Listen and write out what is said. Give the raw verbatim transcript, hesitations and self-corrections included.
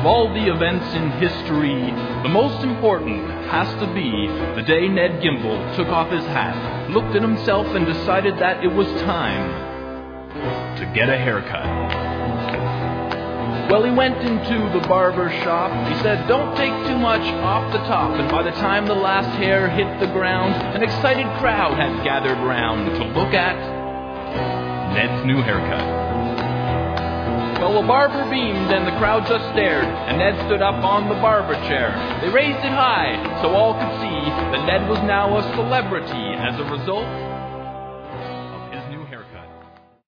Of all the events in history, the most important has to be the day Ned Gimble took off his hat, looked at himself, and decided that it was time to get a haircut. Well, he went into the barber shop. He said, "Don't take too much off the top." And by the time the last hair hit the ground, an excited crowd had gathered round to look at Ned's new haircut. Well, the barber beamed and the crowd just stared, and Ned stood up on the barber chair. They raised it high so all could see that Ned was now a celebrity. As a result,